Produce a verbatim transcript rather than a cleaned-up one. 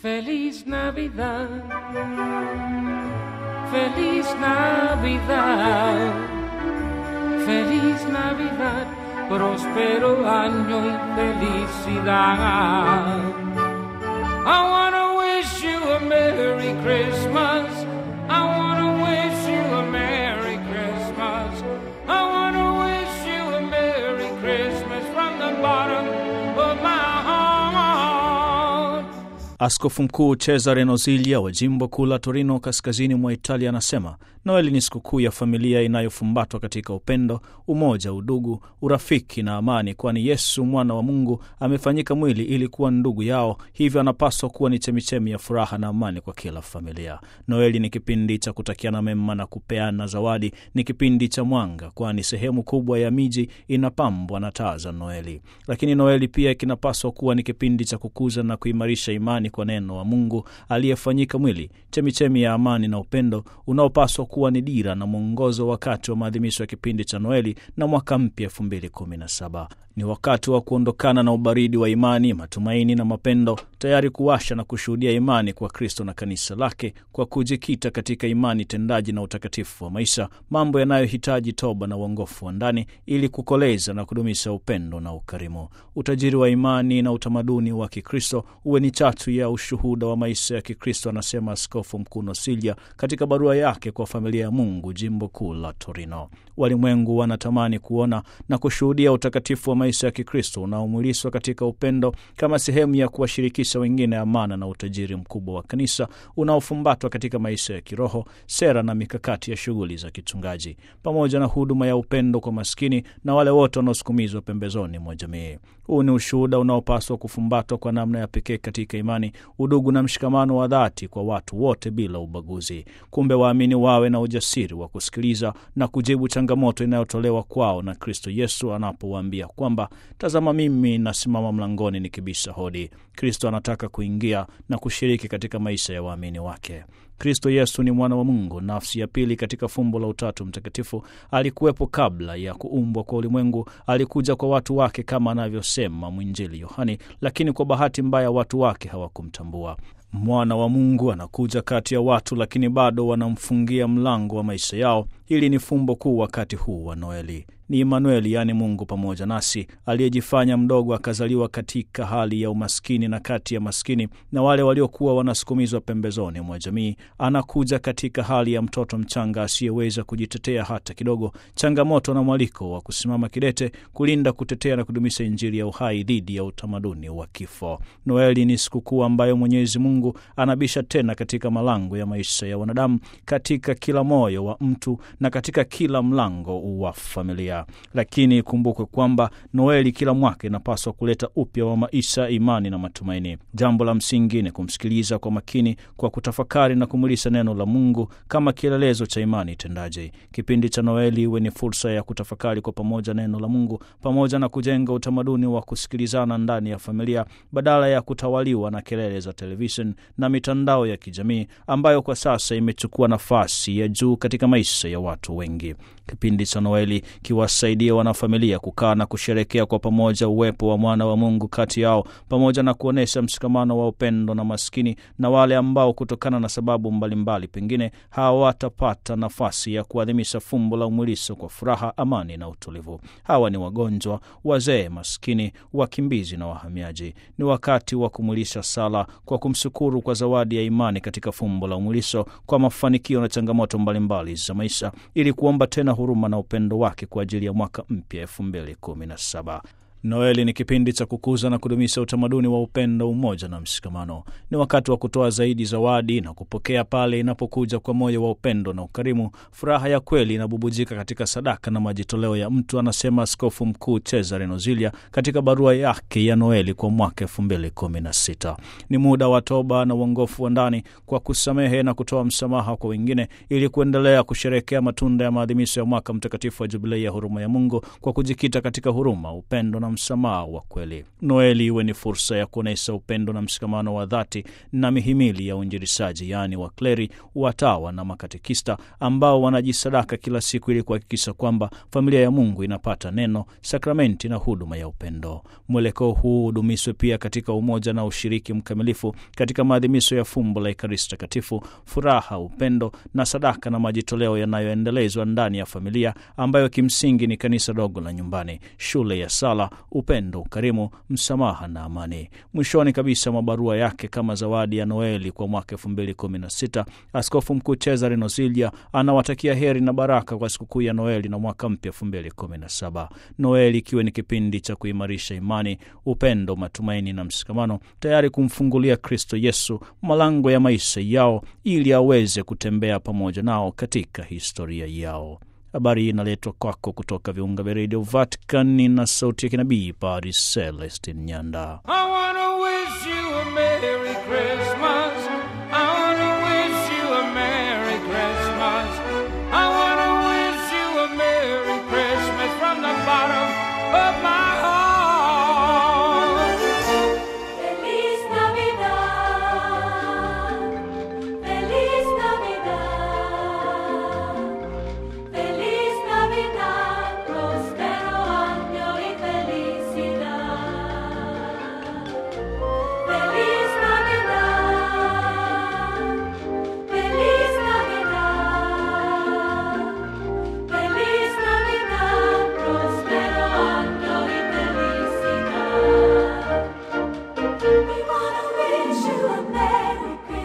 Feliz Navidad, Feliz Navidad, Feliz Navidad, próspero año y felicidad. I wanna wish you a Merry Christmas, I wanna wish you a Merry Christmas, I wanna wish you a Merry Christmas from the bottom of my heart. Askofu Mkuu Cesare Nosiglia wa Jimbo Kuu la Torino kaskazini mwa Italia anasema Noeli ni sikukuu ya familia inayofumbatwa katika upendo, umoja, udugu, urafiki na amani, kwani Yesu mwana wa Mungu amefanyika mwili ili kuwa ndugu yao, hivyo anapaswa kuwa ni chemichemi ya furaha na amani kwa kila familia. Noeli ni kipindi cha kutakiana mema na kupeana zawadi, ni kipindi cha mwanga, kwani sehemu kubwa ya miji inapambwa na taa za Noeli. Lakini Noeli pia kinapaswa kuwa ni kipindi cha kukuza na kuimarisha imani kwa neno wa Mungu aliyefanyika mwili, chemichemi ya amani na upendo unaopaswa kuwa ni dira na mwongozo wakati wa maadhimisho ya kipindi cha Noeli na mwaka mpya elfu mbili kumi na saba. Ni wakati wa kuondokana na ubaridi wa imani, matumaini na mapendo, tayari kuwasha na kushuhudia imani kwa Kristo na kanisa lake kwa kujikita katika imani tendaji na utakatifu wa maisha, mambo yanayohitaji toba na uongofu wa ndani ili kukoleza na kudumisha upendo na ukarimu. Utajiri wa imani na utamaduni wa Kikristo uwe ni chatu ya ushuhuda wa maisha ya Kikristo, anasema Askofu Mkuu Nosiglia katika barua yake kwa familia ya Mungu Jimbo Kuu la Torino. Walimwengu wanatamani kuona na kushuhudia utakatifu wa maisha ya Kikristo unaomwiliswa katika upendo kama sehemu ya kuwashirikisha wengine amana na utajiri mkubwa wa kanisa unaofumbatwa katika maisha ya kiroho, sera na mikakati ya shughuli za kichungaji, pamoja na huduma ya upendo kwa maskini na wale wote wanaosukumizwa pembezoni mwa jamii. Huu ni ushuhuda unaopaswa kufumbatwa kwa namna ya pekee katika imani, udugu na mshikamano wa dhati kwa watu wote bila ubaguzi. Kumbe waamini wawe na ujasiri wa kusikiliza na kujibu changamoto inayotolewa kwao na Kristo Yesu anapowaambia kwamba tazama mimi nasimama mlangoni nikibisha hodi. Kristo anataka kuingia na kushiriki katika maisha ya waamini wake. Kristo Yesu ni mwana wa Mungu, nafsi ya pili katika fumbo la Utatu Mtakatifu. Alikuwepo kabla ya kuumbwa kwa ulimwengu, alikuja kwa watu wake kama anavyosema mwinjili Yohani, lakini kwa bahati mbaya watu wake hawakumtambua. Mwana wa Mungu anakuja kati ya watu, lakini bado wanamfungia mlango wa maisha yao. Hili ni fumbo kuu wakati huu wa Noeli. Ni Emanueli, yani Mungu pamoja nasi, aliyejifanya mdogo akazaliwa katika hali ya umaskini na kati ya maskini na wale waliokuwa wanasukumizwa pembezoni mwa jamii. Anakuja katika hali ya mtoto mchanga asiyeweza kujitetea hata kidogo, changamoto na mwaliko wa kusimama kidete, kulinda, kutetea na kudumisha injili ya uhai dhidi ya utamaduni wa kifo. Noeli ni sikukuu ambayo Mwenyezi Mungu anabisha tena katika malango ya maisha ya wanadamu, katika kila moyo wa mtu na katika kila mlango wa familia. Lakini kumbukwe kwamba Noeli kila mwaka inapaswa kuleta upya wa maisha, imani na matumaini. Jambo la msingi ni kumsikiliza kwa makini, kwa kutafakari na kumulisha neno la Mungu kama kielelezo cha imani tendaji. Kipindi cha Noeli iwe ni fursa ya kutafakari kwa pamoja neno la Mungu, pamoja na kujenga utamaduni wa kusikilizana ndani ya familia badala ya kutawaliwa na kelele za television na mitandao ya kijamii ambayo kwa sasa imechukua nafasi ya juu katika maisha ya watu wengi. Kipindi cha Noeli kiwasaidia wanafamilia kukaa na kusherekea kwa pamoja uwepo wa mwana wa Mungu kati yao, pamoja na kuonesha mshikamano wa upendo na maskini na wale ambao kutokana na sababu mbalimbali pengine hawatapata nafasi ya kuadhimisha fumbo la umwilisho kwa furaha, amani na utulivu. Hawa ni wagonjwa, wazee, maskini, wakimbizi na wahamiaji. Ni wakati wa kumwilisha sala kwa kumshukuru kwa zawadi ya imani katika fumbo la umwilisho, kwa mafanikio na changamoto mbalimbali za maisha, ili kuomba tena huruma na upendo wake kwa ajili ya mwaka mpya elfu mbili kumi na saba. Noeli ni kipindi cha kukuza na kudumisha utamaduni wa upendo, umoja na mshikamano. Ni wakati wa kutoa zaidi zawadi na kupokea pale inapokuja kwa moyo wa upendo na ukarimu. Furaha ya kweli inabubujika katika sadaka na majitoleo ya mtu, anasema Askofu Mkuu Cesare Nosiglia katika barua yake ya Noeli kwa mwaka elfu mbili kumi na sita. Ni muda wa toba na uongofu wa ndani kwa kusamehe na kutoa msamaha kwa wengine, ili kuendelea kusherehekea matunda ya maadhimisho ya mwaka mtakatifu wa Jubilei ya huruma ya Mungu kwa kujikita katika huruma, upendo na na msamaha wa kweli. Noeli iwe ni fursa ya kuonesha upendo na mshikamano wa dhati na mihimili ya uinjilishaji, yaani wakleri, watawa na makatekista ambao wanajisadaka kila siku ili kuhakikisha kwamba familia ya Mungu inapata neno, sakramenti na huduma ya upendo. Mwelekeo huu udumishwe pia katika umoja na ushiriki mkamilifu katika maadhimisho ya fumbo la Ekaristi Takatifu, furaha, upendo na sadaka na majitoleo yanayoendelezwa ndani ya familia ambayo kimsingi ni kanisa dogo la nyumbani, shule ya sala, upendo, ukarimu, msamaha na amani. Mwishoni kabisa mwa barua yake kama zawadi ya Noeli kwa mwaka elfu mbili kumi na sita, Askofu Mkuu Cesare Nosiglia anawatakia heri na baraka kwa sikukuu ya Noeli na mwaka mpya elfu mbili kumi na saba. Noeli ikiwa ni kipindi cha kuimarisha imani, upendo, matumaini na mshikamano, tayari kumfungulia Kristo Yesu malango ya maisha yao ili aweze kutembea pamoja nao katika historia yao. Habari hii inaletwa kwako kutoka viunga vya Radio Vatican na sauti ya kinabii Padre Celestin Nyanda. I wanna wish you a Merry Christmas. I wanna wish you a Merry Christmas. I wanna wish you a Merry Christmas from the bottom of my heart. Feliz Navidad, Feliz Navidad, Feliz Navidad, prospero año y felicidad. Feliz Navidad, Feliz Navidad, Feliz Navidad, prospero año y felicidad. We wanna wish you a Merry